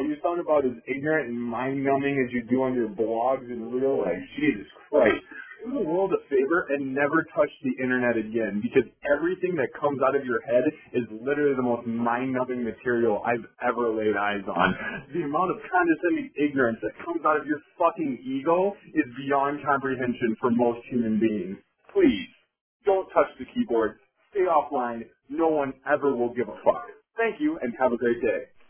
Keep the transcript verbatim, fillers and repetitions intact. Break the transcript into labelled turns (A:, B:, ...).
A: wow, you sound about as ignorant and mind-numbing as you do on your blogs in real life. Jesus Christ. Do the world a favor and never touch the internet again, because everything that comes out of your head is literally the most mind-numbing material I've ever laid eyes on. The amount of condescending ignorance that comes out of your fucking ego is beyond comprehension for most human beings. Please, don't touch the keyboard. Stay offline. No one ever will give a fuck. Thank you, and have a great day.